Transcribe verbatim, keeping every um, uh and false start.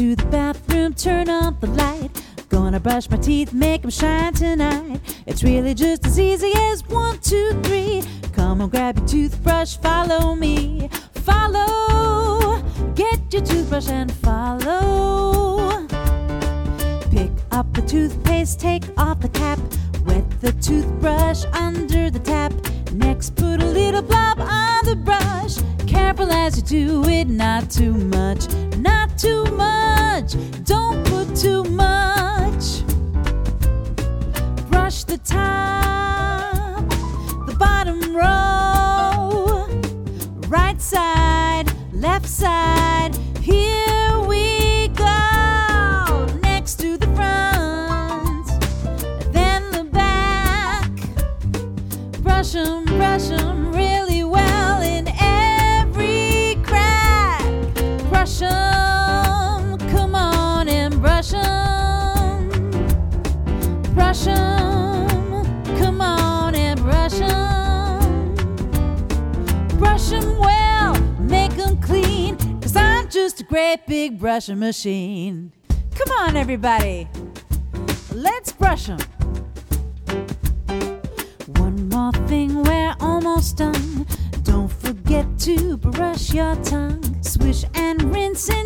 to the bathroom, turn on the light. Gonna brush my teeth, make 'em shine tonight. It's really just as easy as one, two, three. Come on, grab your toothbrush, follow me. Follow, get your toothbrush and follow. Pick up the toothpaste, take off the cap. Wet the toothbrush under the tap. Next, put a little blob on the brush. Careful as you do it, not too much, not too much. Don't put too much. Brush the top, the bottom row. Right side, left side, here we go. Next to the front, then the back. Brush 'em, brush 'em really well in every crack. Brush 'em, come on and brush 'em. Brush 'em, come on and brush 'em. Brush 'em well, make 'em clean, 'cause I'm just a great big brushing machine. Come on, everybody, let's brush 'em. One more thing, we're almost done. Don't forget to brush your tongue. Swish and rinse